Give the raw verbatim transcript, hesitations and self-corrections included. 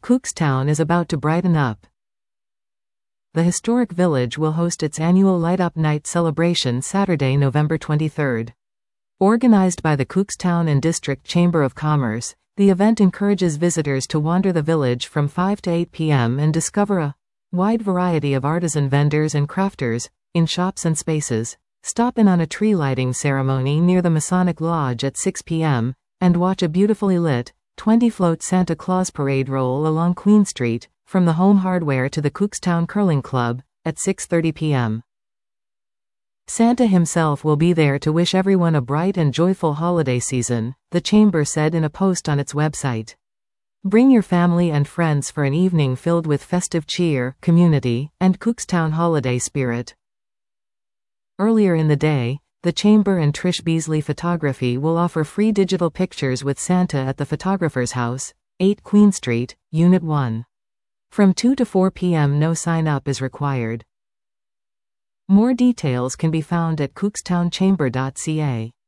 Cookstown is about to brighten up. The historic village will host its annual Light Up Night celebration Saturday, November twenty-third. Organized by the Cookstown and District Chamber of Commerce, the event encourages visitors to wander the village from five to eight p m and discover a wide variety of artisan vendors and crafters, in shops and spaces. Stop in on a tree lighting ceremony near the Masonic Lodge at six p m, and watch a beautifully lit, twenty-float Santa Claus parade roll along Queen Street, from the Home Hardware to the Cookstown Curling Club, at six thirty p m Santa himself will be there to wish everyone a bright and joyful holiday season, the Chamber said in a post on its website. Bring your family and friends for an evening filled with festive cheer, community, and Cookstown holiday spirit. Earlier in the day, the Chamber and Trish Beasley Photography will offer free digital pictures with Santa at the Photographer's House, eight Queen Street, Unit one. From two to four p m no sign-up is required. More details can be found at cookstown chamber dot c a.